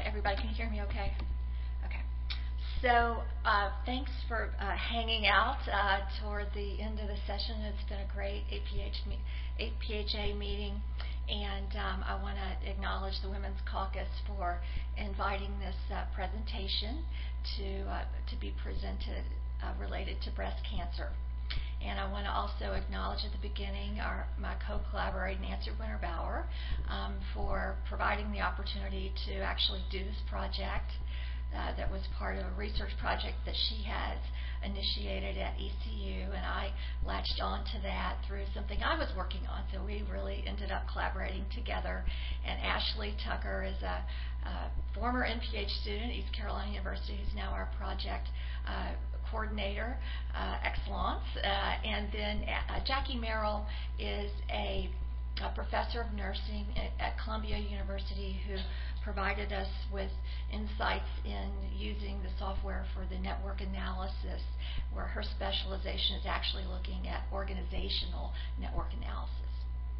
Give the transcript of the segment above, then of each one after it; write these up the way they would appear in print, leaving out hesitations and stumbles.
everybody, can you hear me okay? Okay. So thanks for hanging out toward the end of the session. It's been a great APHA meeting, and I want to acknowledge the Women's Caucus for inviting this presentation to be presented related to breast cancer. And I want to also acknowledge at the beginning my co-collaborator, Nancy Winterbauer, for providing the opportunity to actually do this project that was part of a research project that she has initiated at ECU, and I latched on to that through something I was working on. So we really ended up collaborating together. And Ashley Tucker is a former NPH student at East Carolina University who's now our project coordinator excellence, and then Jackie Merrill is a professor of nursing at Columbia University who provided us with insights in using the software for the network analysis, where her specialization is actually looking at organizational network analysis.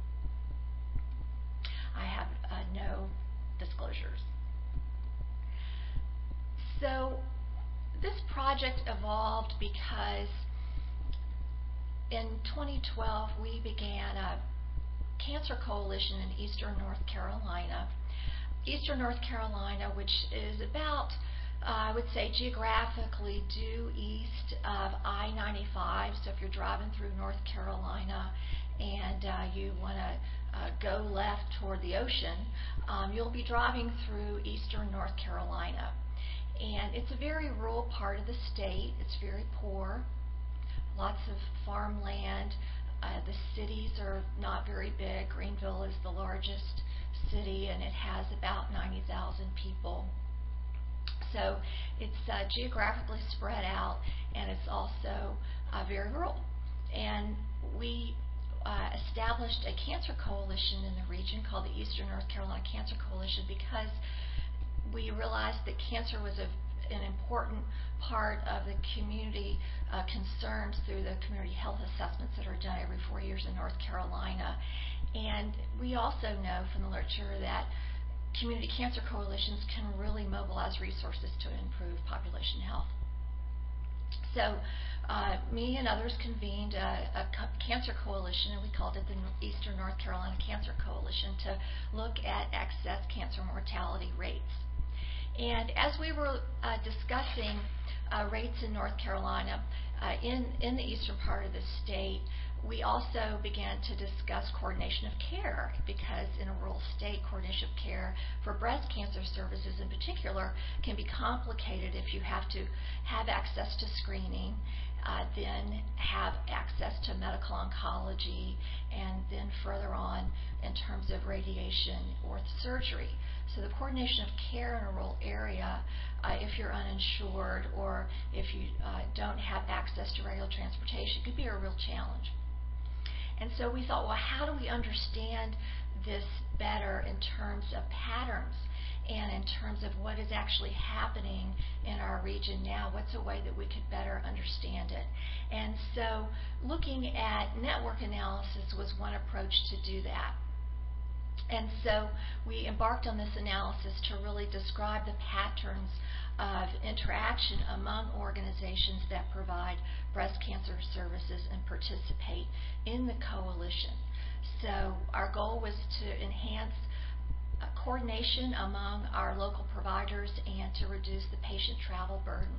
I have no disclosures. So this project evolved because in 2012 we began a cancer coalition in Eastern North Carolina. Eastern North Carolina, which is about, I would say, geographically due east of I-95. So if you're driving through North Carolina and you want to go left toward the ocean, you'll be driving through Eastern North Carolina. And it's a very rural part of the state. It's very poor, lots of farmland. The cities are not very big. Greenville is the largest city, and it has about 90,000 people. So it's geographically spread out, and it's also very rural. And we established a cancer coalition in the region called the Eastern North Carolina Cancer Coalition because we realized that cancer was an important part of the community concerns through the community health assessments that are done every 4 years in North Carolina. And we also know from the literature that community cancer coalitions can really mobilize resources to improve population health. So me and others convened a cancer coalition, and we called it the Eastern North Carolina Cancer Coalition, to look at excess cancer mortality rates. And as we were discussing rates in North Carolina, in the eastern part of the state, we also began to discuss coordination of care, because in a rural state, coordination of care for breast cancer services in particular can be complicated if you have to have access to screening, then have access to medical oncology, and then further on in terms of radiation or surgery. So the coordination of care in a rural area, if you're uninsured or if you don't have access to regular transportation, could be a real challenge. And so we thought, well, how do we understand this better in terms of patterns and in terms of what is actually happening in our region now? What's a way that we could better understand it? And so looking at network analysis was one approach to do that. And so we embarked on this analysis to really describe the patterns of interaction among organizations that provide breast cancer services and participate in the coalition. So our goal was to enhance coordination among our local providers and to reduce the patient travel burden.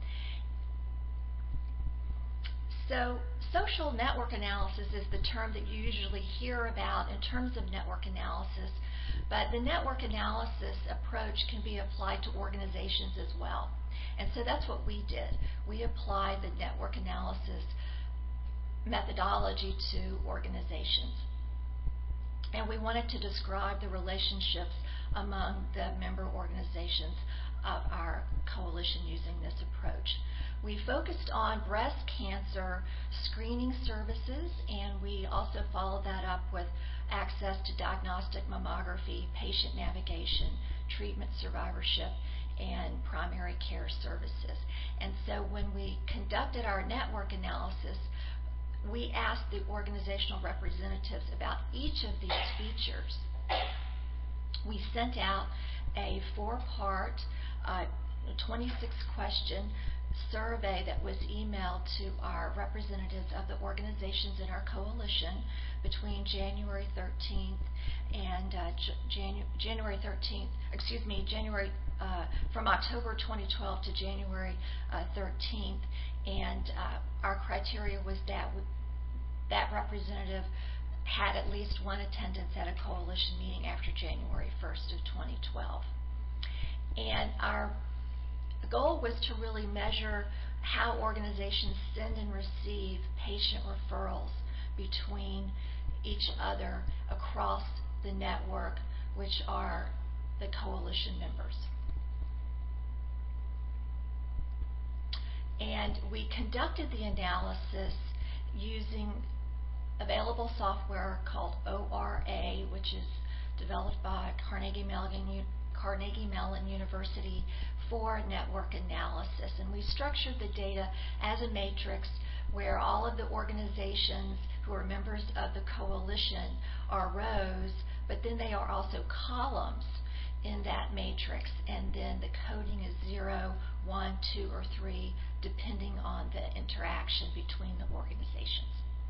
So social network analysis is the term that you usually hear about in terms of network analysis, but the network analysis approach can be applied to organizations as well. And so that's what we did. We applied the network analysis methodology to organizations. And we wanted to describe the relationships among the member organizations of our coalition using this approach. We focused on breast cancer screening services, and we also followed that up with access to diagnostic mammography, patient navigation, treatment survivorship, and primary care services. And so when we conducted our network analysis, we asked the organizational representatives about each of these features. We sent out a 4-part, 26-question survey that was emailed to our representatives of the organizations in our coalition between January 13th and from October 2012 to January 13th, and our criteria was that representative had at least one attendance at a coalition meeting after January 1st of 2012. And our goal was to really measure how organizations send and receive patient referrals between each other across the network, which are the coalition members. And we conducted the analysis using available software called ORA, which is developed by Carnegie Mellon University for network analysis. And we structured the data as a matrix where all of the organizations who are members of the coalition are rows, but then they are also columns in that matrix, and then the coding is 0, 1, 2, or 3, depending on the interaction between the organizations.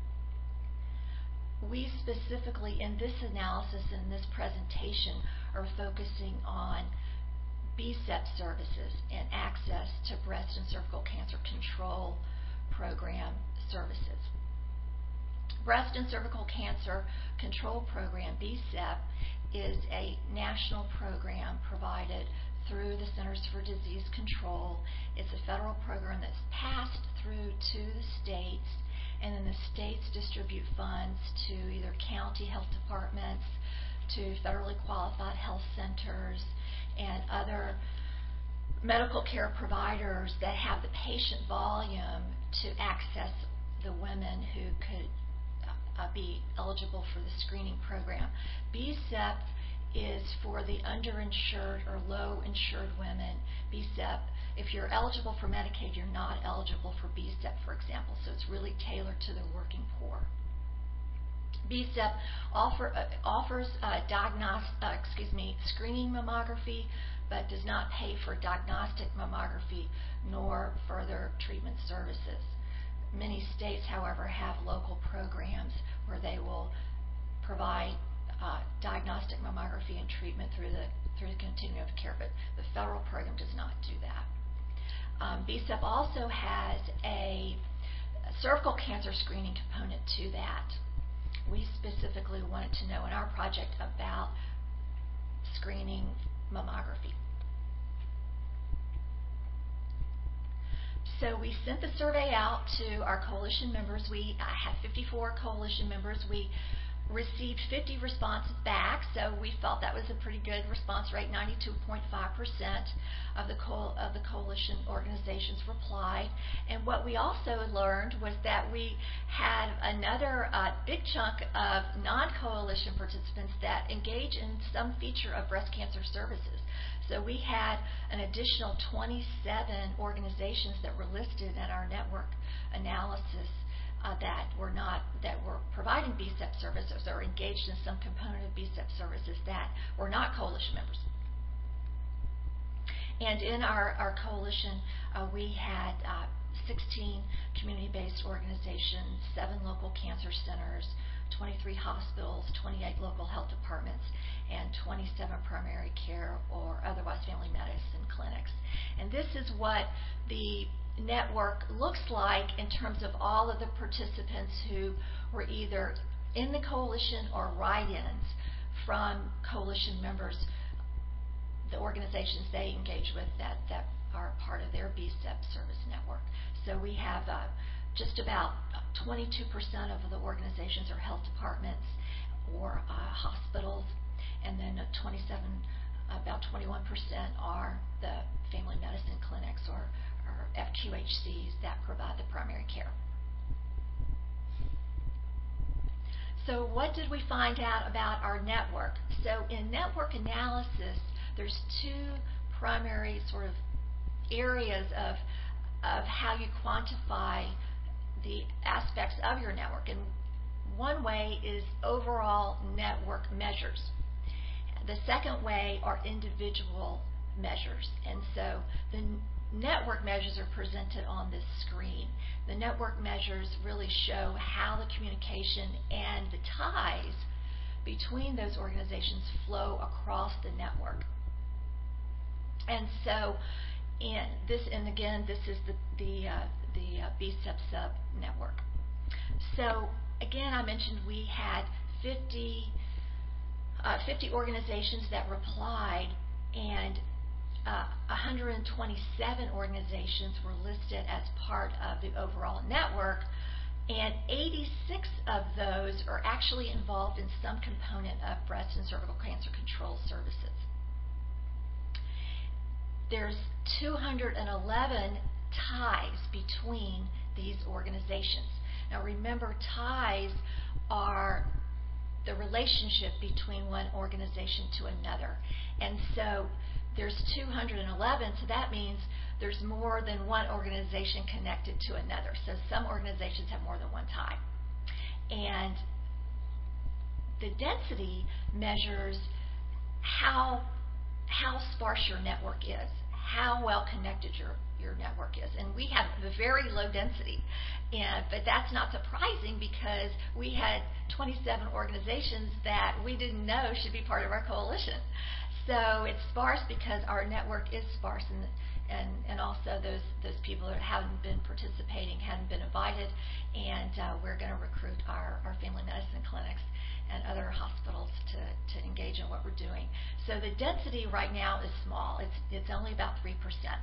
We specifically, in this analysis, in this presentation, are focusing on BCEP services and access to breast and cervical cancer control program services. Breast and cervical cancer control program, BCEP, is a national program provided through the Centers for Disease Control. It's a federal program that's passed through to the states, and then the states distribute funds to either county health departments, to federally qualified health centers, and other medical care providers that have the patient volume to access the women who could be eligible for the screening program. BCEP is for the underinsured or low-insured women. BCEP, if you're eligible for Medicaid, you're not eligible for BCEP, for example, so it's really tailored to the working poor. BCEP offers screening mammography, but does not pay for diagnostic mammography nor further treatment services. Many states, however, have local programs where they will provide diagnostic mammography and treatment through the continuum of care, but the federal program does not do that. BCEP also has a cervical cancer screening component to that. We specifically wanted to know in our project about screening mammography. So we sent the survey out to our coalition members. We have 54 coalition members. We received 50 responses back, so we felt that was a pretty good response rate. 92.5% of the coalition organizations replied. And what we also learned was that we had another big chunk of non-coalition participants that engage in some feature of breast cancer services. So we had an additional 27 organizations that were listed in our network analysis that were providing BCEP services or engaged in some component of BCEP services that were not coalition members. And in our coalition, we had 16 community-based organizations, 7 local cancer centers, 23 hospitals, 28 local health departments, and 27 primary care or otherwise family medicine clinics. And this is what the network looks like in terms of all of the participants who were either in the coalition or write-ins from coalition members, the organizations they engage with that are part of their BCEP service network. So we have just about 22% of the organizations are health departments or hospitals, and then about 21% are the family medicine clinics or FQHCs that provide the primary care. So what did we find out about our network? So in network analysis, there's 2 primary sort of areas of how you quantify the aspects of your network. And one way is overall network measures. The second way are individual measures. And so the network measures are presented on this screen. The network measures really show how the communication and the ties between those organizations flow across the network. And so again, this is the BSEP-SUB network. So again, I mentioned we had 50 organizations that replied, and 127 organizations were listed as part of the overall network, and 86 of those are actually involved in some component of breast and cervical cancer control services. There's 211 ties between these organizations. Now remember, ties are the relationship between one organization to another. And so there's 211, so that means there's more than one organization connected to another. So some organizations have more than one tie. And the density measures how sparse your network is, how well connected your network is. And we have a very low density, but that's not surprising because we had 27 organizations that we didn't know should be part of our coalition. So it's sparse because our network is sparse, and also those people that haven't been participating hadn't been invited, and we're going to recruit our family medicine clinics and other hospitals to engage in what we're doing. So the density right now is small. It's only about 3%.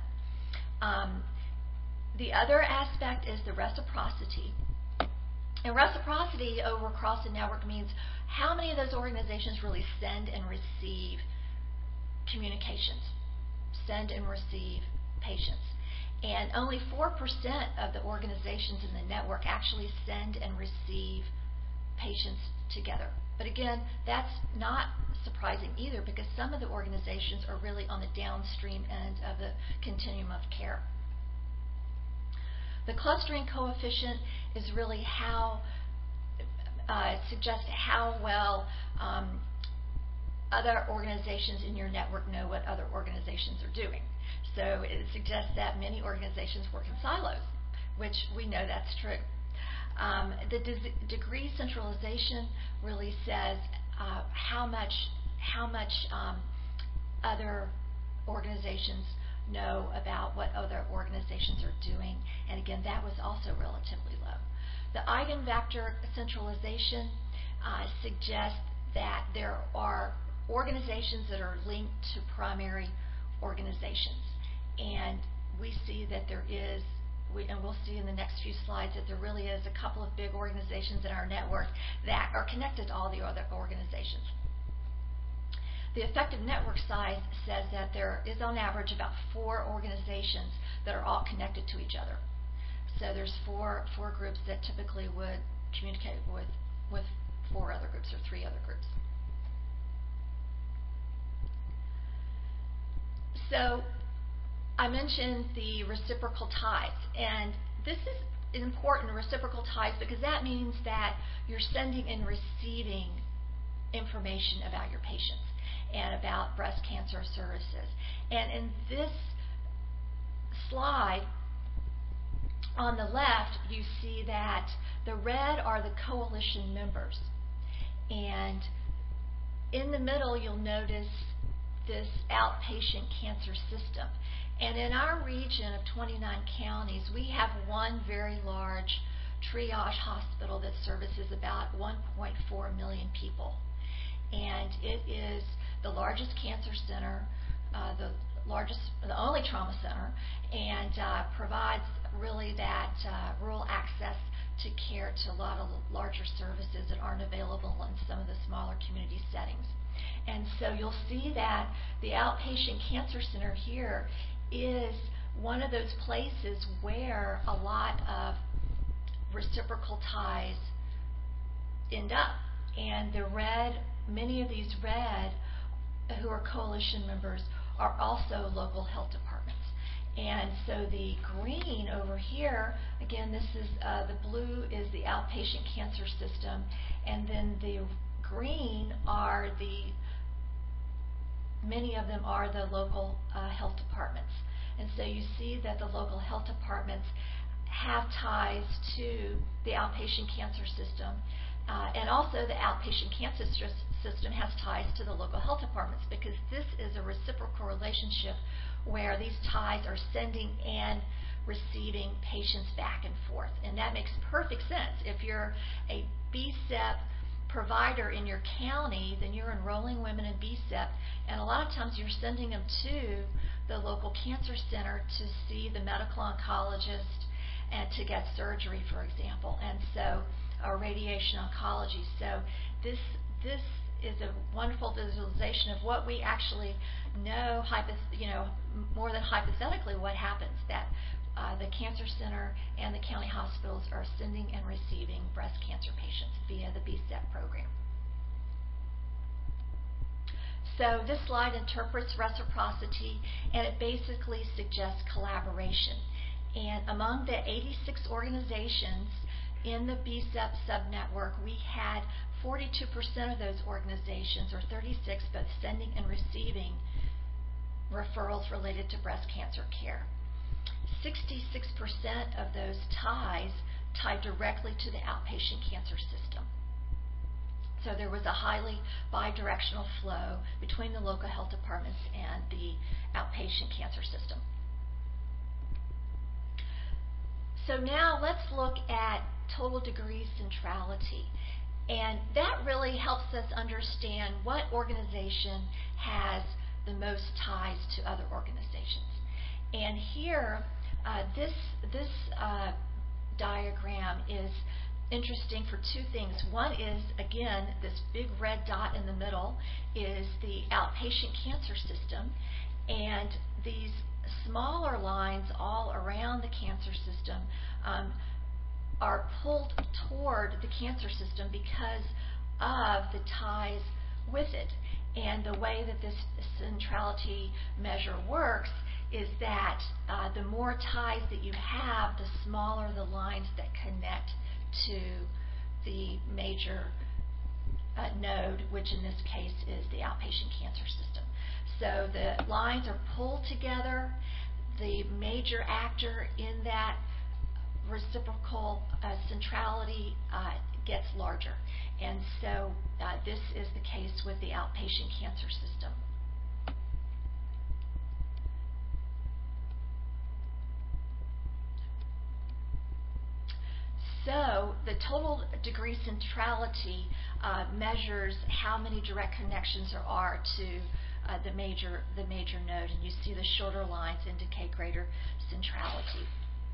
The other aspect is the reciprocity. And reciprocity across the network means how many of those organizations really send and receive communications, send and receive patients. And only 4% of the organizations in the network actually send and receive patients together. But again, that's not surprising either because some of the organizations are really on the downstream end of the continuum of care. The clustering coefficient is really how it suggests how well other organizations in your network know what other organizations are doing. So it suggests that many organizations work in silos, which we know that's true. The degree centralization really says how much other organizations know about what other organizations are doing, and again, that was also relatively low. The eigenvector centralization suggests that there are organizations that are linked to primary organizations, and we see that there is, and we'll see in the next few slides, that there really is a couple of big organizations in our network that are connected to all the other organizations. The effective network size says that there is on average about 4 organizations that are all connected to each other. So there's four groups that typically would communicate with 4 other groups or 3 other groups. So I mentioned the reciprocal ties, and this is important, reciprocal ties, because that means that you're sending and receiving information about your patients and about breast cancer services. And in this slide on the left, you see that the red are the coalition members, and in the middle you'll notice this outpatient cancer system. And in our region of 29 counties, we have one very large triage hospital that services about 1.4 million people. And it is the largest cancer center, the only trauma center, and provides really that rural access to care to a lot of larger services that aren't available in some of the smaller community settings. And so you'll see that the outpatient cancer center here is one of those places where a lot of reciprocal ties end up. And the red, many of these red who are coalition members are also local health departments. And so the green over here, again, this is the blue is the outpatient cancer system, and then the green are the many of them are the local health departments. And so you see that the local health departments have ties to the outpatient cancer system, and also the outpatient cancer system has ties to the local health departments, because this is a reciprocal relationship where these ties are sending and receiving patients back and forth. And that makes perfect sense. If you're a BSEP provider in your county, then you're enrolling women in BSEP, and a lot of times you're sending them to the local cancer center to see the medical oncologist and to get surgery, for example, and so or radiation oncology. So this is a wonderful visualization of what we actually know, more than hypothetically, what happens, that the cancer center and the county hospitals are sending and receiving breast cancer patients via the BSEP program. So this slide interprets reciprocity, and it basically suggests collaboration. And among the 86 organizations in the BSEP subnetwork, we had 42% of those organizations, or 36, both sending and receiving referrals related to breast cancer care. 66% of those ties tied directly to the outpatient cancer system. So there was a highly bidirectional flow between the local health departments and the outpatient cancer system. So now let's look at total degree centrality. And that really helps us understand what organization has the most ties to other organizations. And here, this diagram is interesting for two things. One is, again, this big red dot in the middle is the outpatient cancer system, and these smaller lines all around the cancer system are pulled toward the cancer system because of the ties with it. And the way that this centrality measure works is that the more ties that you have, the smaller the lines that connect to the major node, which in this case is the outpatient cancer system. So the lines are pulled together. The major actor in that reciprocal centrality gets larger. And so this is the case with the outpatient cancer system. So the total degree centrality measures how many direct connections there are to the major node, and you see the shorter lines indicate greater centrality.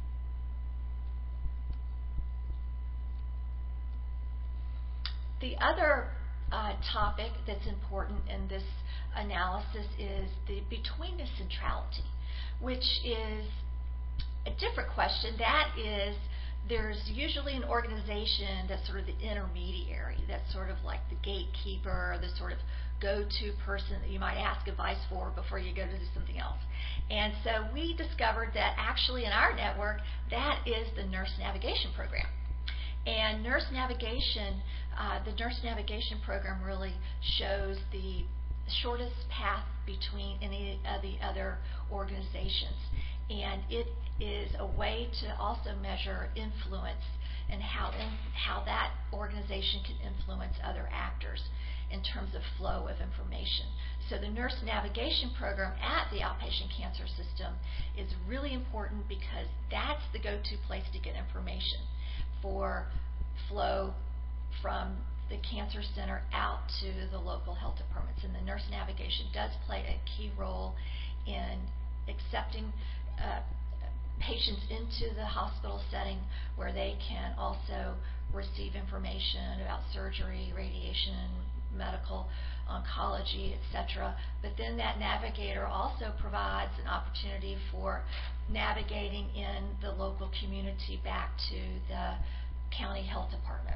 The other topic that's important in this analysis is the betweenness centrality, which is a different question. That is, there's usually an organization that's sort of the intermediary, that's sort of like the gatekeeper, the sort of go-to person that you might ask advice for before you go to do something else. And so we discovered that actually in our network, that is the nurse navigation program. And nurse navigation, the nurse navigation program really shows the shortest path between any of the other organizations. And it is a way to also measure influence and how that organization can influence other actors in terms of flow of information. So the nurse navigation program at the outpatient cancer system is really important because that's the go-to place to get information for flow from the cancer center out to the local health departments. And the nurse navigation does play a key role in accepting patients into the hospital setting where they can also receive information about surgery, radiation, medical oncology, etc. But then that navigator also provides an opportunity for navigating in the local community back to the county health department.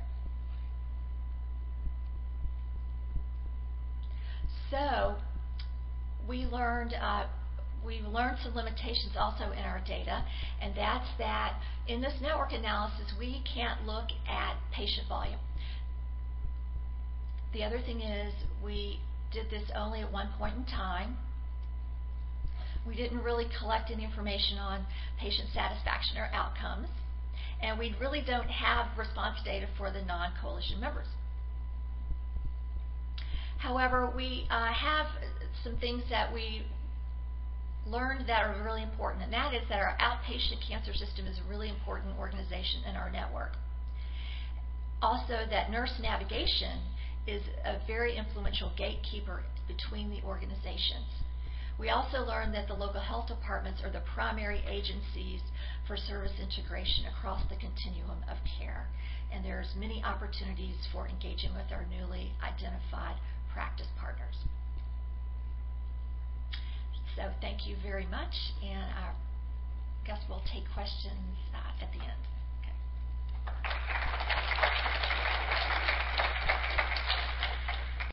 So we learned some limitations also in our data, and that's that in this network analysis we can't look at patient volume. The other thing is we did this only at one point in time. We didn't really collect any information on patient satisfaction or outcomes, and we really don't have response data for the non-coalition members. However, we have some things that we learned that are really important, and that is that our outpatient cancer system is a really important organization in our network. Also, that nurse navigation is a very influential gatekeeper between the organizations. We also learned that the local health departments are the primary agencies for service integration across the continuum of care, and there's many opportunities for engaging with our newly identified practice partners. So thank you very much, and I guess we'll take questions at the end.